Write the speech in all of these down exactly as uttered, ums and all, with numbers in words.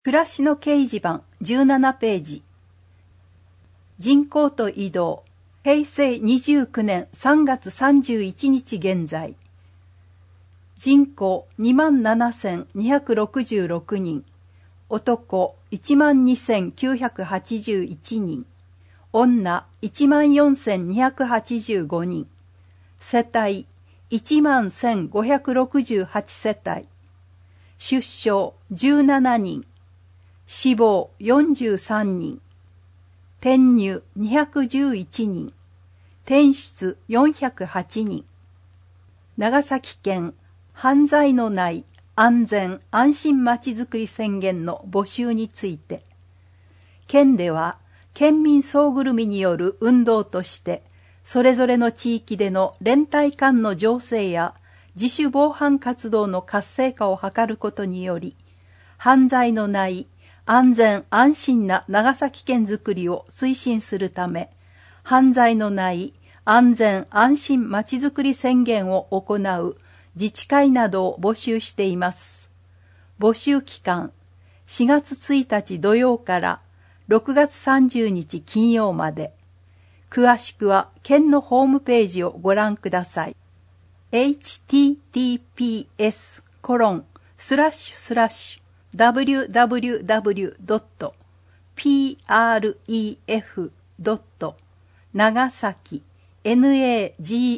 暮らしの掲示板じゅうななページ。人口と移動、平成にじゅうきゅうねんさんがつさんじゅういちにち現在。人口 にまんななせんにひゃくろくじゅうろくにん、男 いちまんにせんきゅうひゃくはちじゅういちにん、女 いちまんよんせんにひゃくはちじゅうごにん、世帯 いちまんせんごひゃくろくじゅうはち世帯、出生じゅうななにん、死亡よんじゅうさんにん、転入にひゃくじゅういちにん、転出よんひゃくはちにん。長崎県犯罪のない安全安心まちづくり宣言の募集について、県では県民総ぐるみによる運動として、それぞれの地域での連帯間の醸成や自主防犯活動の活性化を図ることにより、犯罪のない安全安心な長崎県づくりを推進するため、犯罪のない安全安心まちづくり宣言を行う自治会などを募集しています。募集期間、しがつついたち土曜からろくがつさんじゅうにち金曜まで。詳しくは県のホームページをご覧ください。エイチティーティーピーエスコロンスラッシュスラッシュダブリューダブリューダブリュードットプレフドット長崎 ナガ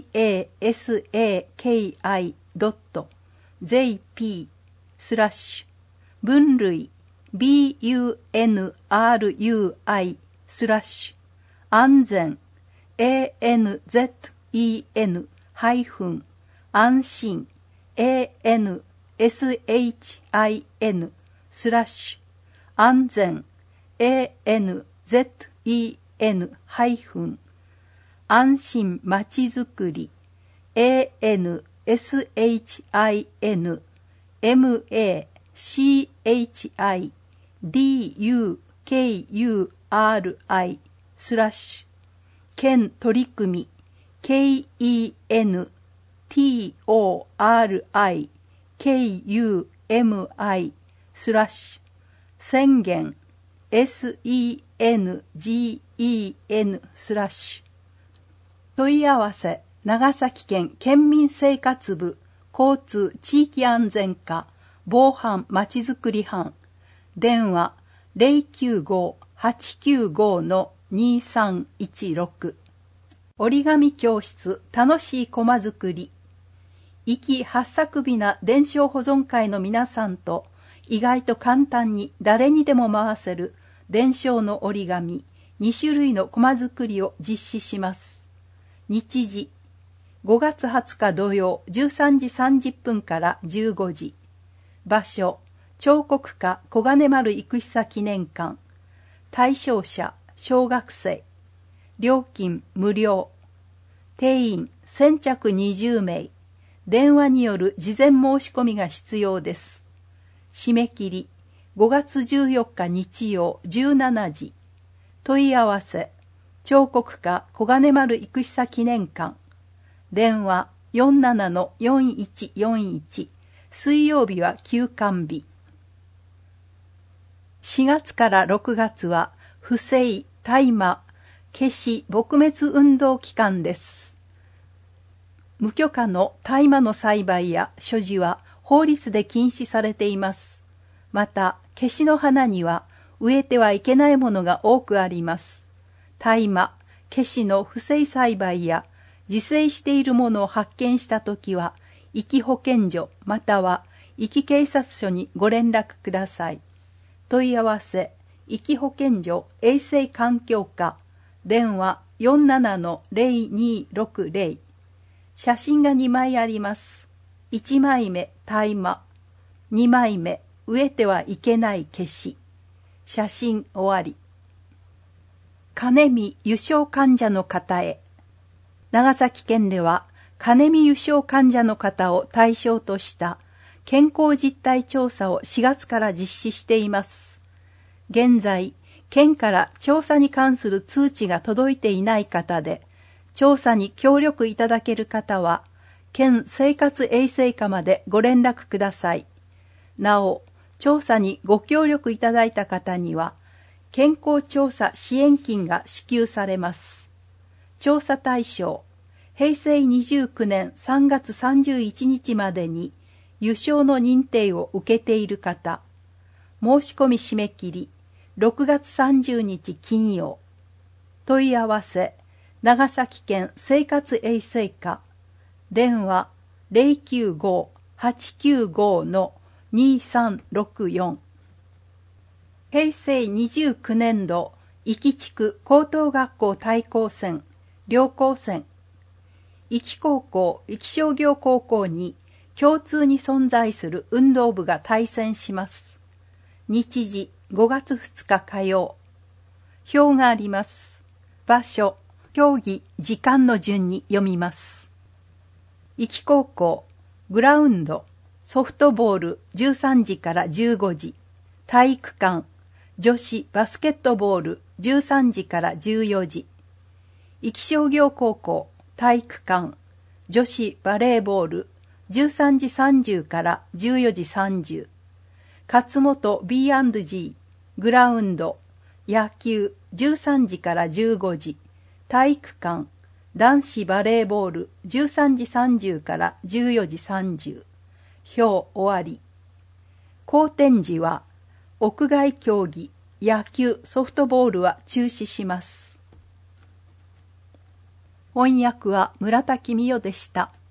サキドットジェーピー スラッシュ分類 ビーユーエヌアールユーアイ スラッシュ安全 エーエヌゼットイーエヌ ハイフン安心 エーエヌエスエイチアイエヌ スラッシュ安全 エーエヌゼットイーエヌ ハイフン安心まちづくり エーエヌエスエイチアイエヌ エムエーシーエイチアイディーユーケーユーアールアイ スラッシュ県取り組み ケーイーエヌティーオーアールアイケーユーエムアイ スラッシュ宣言 エスイーエヌジーイーエヌ スラッシュ問い合わせ長崎県県民生活部交通地域安全課防犯まちづくり班電話 ゼロきゅうご はちきゅうご にさんいちろく 折り紙教室楽しいコマ作り意気八作美な伝承保存会の皆さんと意外と簡単に誰にでも回せる伝承の折り紙にしゅるいのコマ作りを実施します。日時ごがつはつか土曜じゅうさんじさんじゅっぷんからじゅうごじ。場所彫刻家小金丸生久記念館。対象者小学生。料金無料。定員先着にじゅうめい。電話による事前申し込みが必要です。締め切りごがつじゅうよっか日曜じゅうしちじ。問い合わせ彫刻家小金丸生久記念館。電話 よんななのよんいちよんいち。水曜日は休館日。しがつからろくがつは不正大麻消し撲滅運動期間です。無許可の大麻の栽培や所持は法律で禁止されています。また、ケシの花には植えてはいけないものが多くあります。大麻、ケシの不正栽培や自生しているものを発見したときは、壱岐保健所または壱岐警察署にご連絡ください。問い合わせ、壱岐保健所衛生環境課、電話 よんななのゼロにろくゼロ。写真がにまいあります。いちまいめ大麻、にまいめ植えてはいけないケシ。写真終わり。金見油症患者の方へ。長崎県では金見油症患者の方を対象とした健康実態調査をしがつから実施しています。現在、県から調査に関する通知が届いていない方で、調査に協力いただける方は、県生活衛生課までご連絡ください。なお、 調査にご協力いただいた方には、健康調査支援金が支給されます。調査対象、へいせいにじゅうきゅうねんさんがつさんじゅういちにちまでに有償の認定を受けている方、申し込み締め切りろくがつさんじゅうにち金曜。問い合わせ、長崎県生活衛生課、電話 ゼロきゅうご はちきゅうご にさんろくよん。へいせいにじゅうきゅうねんど、壱岐地区高等学校対抗戦、両校戦、壱岐高校、壱岐商業高校に共通に存在する運動部が対戦します。日時ごがつふつか火曜。表があります。場所、競技、時間の順に読みます。壱岐高校、グラウンド、ソフトボールじゅうさんじからじゅうごじ、体育館、女子バスケットボールじゅうさんじからじゅうよじ、壱岐商業高校体育館女子バレーボールじゅうさんじさんじゅうからじゅうよじさんじゅう、勝本 ビーアンドジー グラウンド野球じゅうさんじからじゅうごじ、体育館男子バレーボールじゅうさんじさんじゅうからじゅうよじさんじゅう。表終わり。後転時は屋外競技、野球、ソフトボールは中止します。翻訳は村田公代でした。